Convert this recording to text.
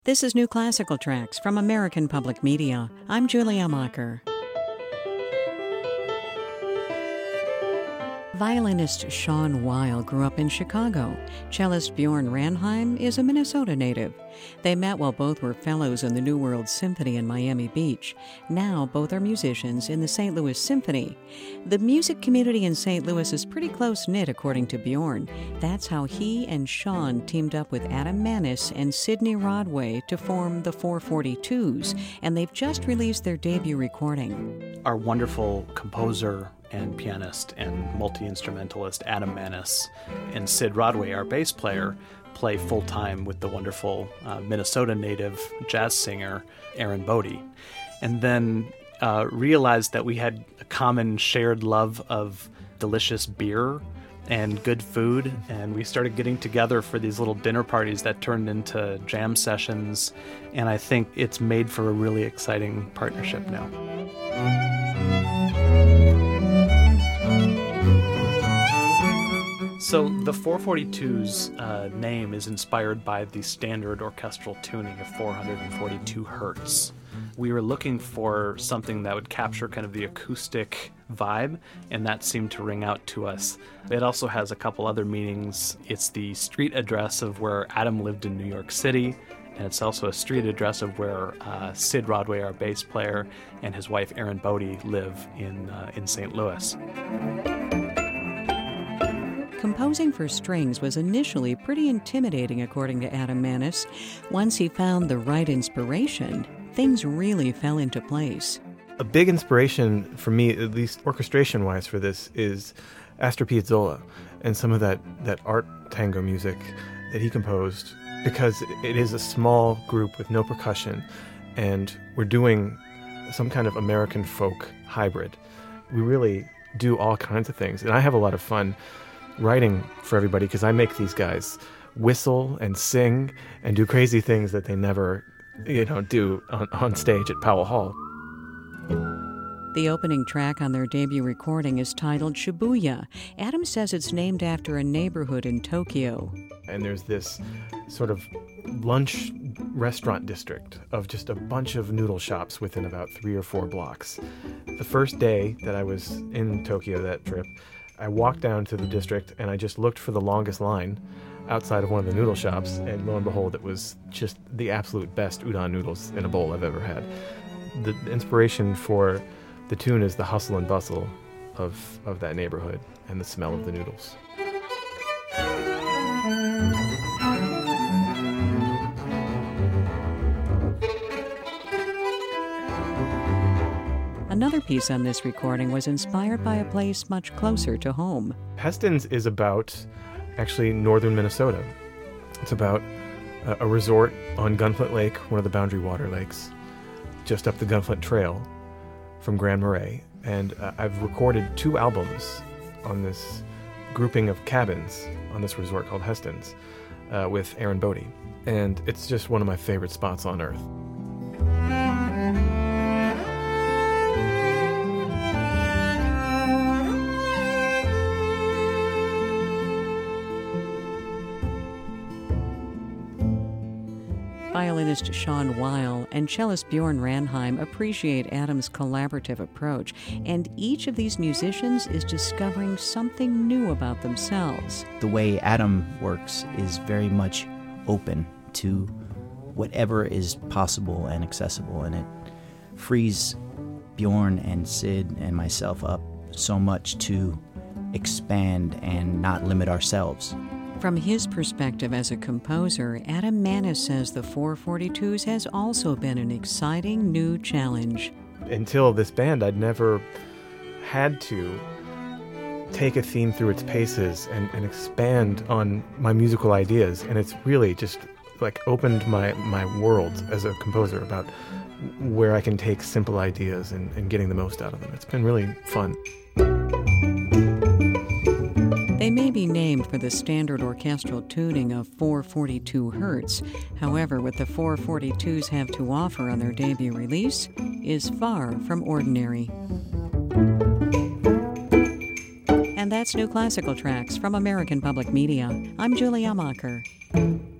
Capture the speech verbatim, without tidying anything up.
This is New Classical Tracks from American Public Media. I'm Julia Macher. Violinist Shawn Weil grew up in Chicago. Cellist Bjorn Ranheim is a Minnesota native. They met while both were fellows in the New World Symphony in Miami Beach. Now both are musicians in the Saint Louis Symphony. The music community in Saint Louis is pretty close-knit, according to Bjorn. That's how he and Shawn teamed up with Adam Manis and Sidney Rodway to form the four forty-twos, and they've just released their debut recording. Our wonderful composer and pianist and multi-instrumentalist Adam Manis and Sid Rodway, our bass player, play full-time with the wonderful uh, Minnesota native jazz singer Aaron Bodie. And then uh, realized that we had a common shared love of delicious beer and good food, and we started getting together for these little dinner parties that turned into jam sessions, and I think it's made for a really exciting partnership now. So the four forty-two's uh, name is inspired by the standard orchestral tuning of four hundred forty-two hertz. We were looking for something that would capture kind of the acoustic vibe, and that seemed to ring out to us. It also has a couple other meanings. It's the street address of where Adam lived in New York City, and it's also a street address of where uh, Sid Rodway, our bass player, and his wife Aaron Bodie live in uh, in Saint Louis. Composing for strings was initially pretty intimidating, according to Adam Manis. Once he found the right inspiration, things really fell into place. A big inspiration for me, at least orchestration-wise for this, is Astor Piazzolla and some of that, that art tango music that he composed, because it is a small group with no percussion, and we're doing some kind of American folk hybrid. We really do all kinds of things, and I have a lot of fun writing for everybody because I make these guys whistle and sing and do crazy things that they never, you know, do on, on stage at Powell Hall. The opening track on their debut recording is titled Shibuya. Adam says it's named after a neighborhood in Tokyo. And there's this sort of lunch restaurant district of just a bunch of noodle shops within about three or four blocks. The first day that I was in Tokyo, that trip, I walked down to the district and I just looked for the longest line outside of one of the noodle shops, and lo and behold, it was just the absolute best udon noodles in a bowl I've ever had. The inspiration for the tune is the hustle and bustle of, of that neighborhood and the smell of the noodles. Another piece on this recording was inspired by a place much closer to home. Heston's is about, actually, northern Minnesota. It's about a, a resort on Gunflint Lake, one of the Boundary Water lakes, just up the Gunflint Trail from Grand Marais. And uh, I've recorded two albums on this grouping of cabins on this resort called Heston's uh, with Aaron Bodie. And it's just one of my favorite spots on earth. Violinist Shawn Weil and cellist Bjorn Ranheim appreciate Adam's collaborative approach, and each of these musicians is discovering something new about themselves. The way Adam works is very much open to whatever is possible and accessible, and it frees Bjorn and Sid and myself up so much to expand and not limit ourselves. From his perspective as a composer, Adam Manis says the four forty-twos has also been an exciting new challenge. Until this band, I'd never had to take a theme through its paces and, and expand on my musical ideas, and it's really just like opened my, my world as a composer about where I can take simple ideas and, and getting the most out of them. It's been really fun. They may be named for the standard orchestral tuning of four forty-two hertz. However, what the four forty-twos have to offer on their debut release is far from ordinary. And that's New Classical Tracks from American Public Media. I'm Julia Macher.